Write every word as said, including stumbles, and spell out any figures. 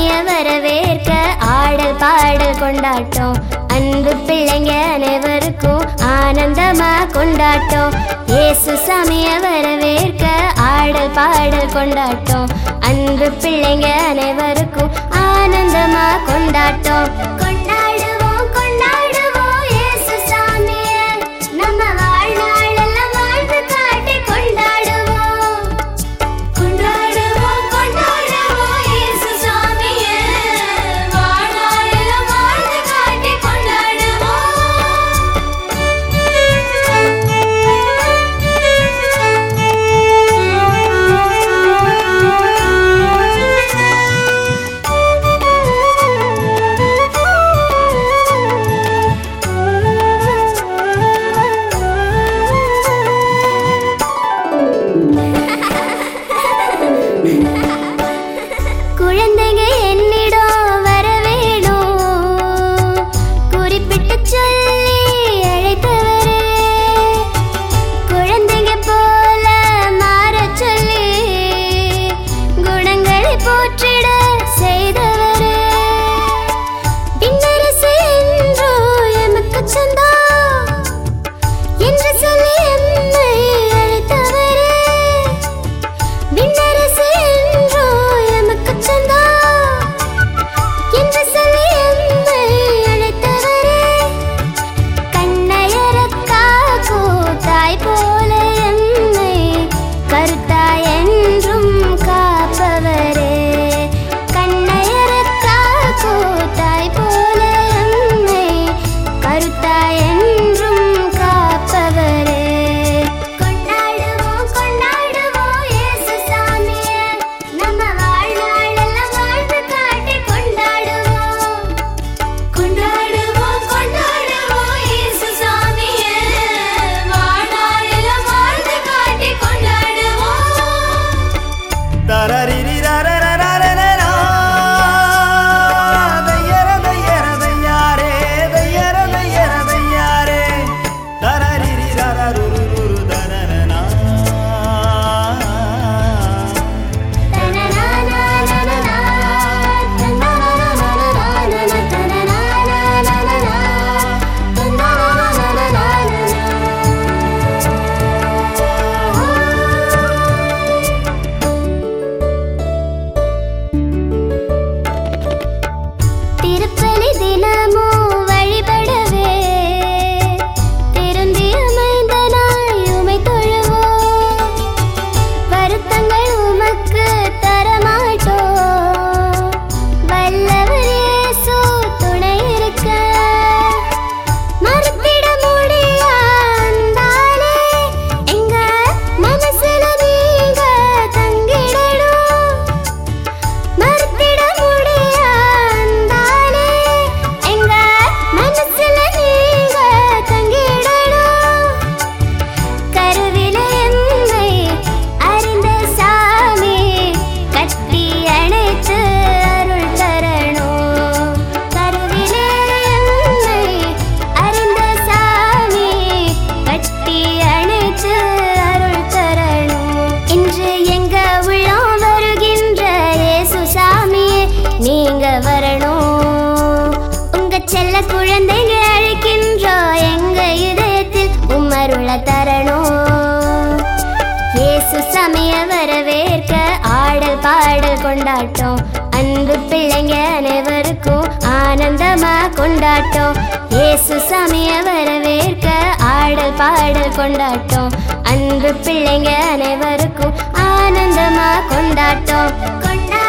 சாமிய வரவேற்க ஆடல் பாடல் கொண்டாட்டம். அன்பு பிள்ளைங்க அனைவருக்கும் ஆனந்தமா கொண்டாட்டம். இயேசு சாமிய வரவேற்க ஆடல் பாடல் கொண்டாட்டம். அன்பு பிள்ளைங்க அனைவருக்கும் ஆனந்தமா கொண்டாட்டம். கொண்டாடுவோம் கொண்டாடுவோம் இயேசு சாமிய, நம்ம வாழ்நாளெல்லாம் வாழ்ந்து காட்டி கொண்டாடுவோம். கொண்டாடுவோம் கொண்டாடுவோம் இயேசு சாமிய, வாழ்நாளெல்லாம் வாழ்ந்து காட்டி கொண்டாடுவோம். குழந்தைங்க என்னிடம் வர வேணும், குறிப்பிட்டு சொல்லி அழைத்தவரே. குழந்தைங்க போல மாற சொல்லி குணங்களை போற்றிட செய்தவரே. விண்ணரசு என்றோ எமக்கு சொந்தம் என்று சொல்லி எம்மை அழைத்தவரே. விண்ணரசு என்றோ எமக்கு சொந்தம் என்று சொல்லி எம்மை அழைத்தவரே. கண்ணையரக்கா கூத்தாய் போல எம்மை கருத்தாய் என்றும் காப்பவரே. கண்ணையரக்கா கூத்தாய் போல எம்மை கருத்தாய் என்றும் காப்பவரே. கொண்டாடுவோம் கொண்டாடுவோம் இயேசு சாமிய, நம்ம வாழ்நாளெல்லாம் வாழ்ந்து காட்டி கொண்டாடுவோம். கொண்டாடுவோம் கொண்டாடுவோம் இயேசு சாமிய, வாழ்நாளெல்லாம் வாழ்ந்து காட்டி கொண்டாடுவோம். தரரிரி ரரரரரரரா. தையர தையர தையாரே, தையர தையர தையாரே. தரரிரி ரரருருரு தரரனா. திருப்பலி தினமும் வழிபடவே திருந்தி அமைந்த நாள் உமை தொழுவோம். வருத்தங்கள் உமக்கு தரமாட்டோம், வல்லவர் இயேசு துணை இருக்க. மறுத்திட முடியா அன்பாலே எங்க மனசுல நீங்க தங்கிடணும். மறுத்திட முடியா அன்பாலே எங்க மனசுல நீங்க தங்கிடணும். கருவிலே எம்மை அறிந்த சாமி கட்டி அணைத்து அருள் தரணும். கருவிலே எம்மை அறிந்த சாமி கட்டி அணைத்து அருள் தரணும். இன்று எங்க உள்ளம் வருகின்ற இயேசு சாமியே நீங்க வரணும். உங்க செல்ல குழந்தைங்க அழைக்கின்றோம், எங்க இதயத்தில் உம்மருள தரணும். இயேசு சாமிய வரவேற்க ஆடல் பாடல் கொண்டாட்டம். அன்பு பிள்ளைங்க அனைவருக்கும் ஆனந்தமா கொண்டாட்டம். இயேசு சாமிய வரவேற்க ஆடல் பாடல் கொண்டாட்டம். அன்பு பிள்ளைங்க அனைவருக்கும் ஆனந்தமா கொண்டாட்டம். கொண்டா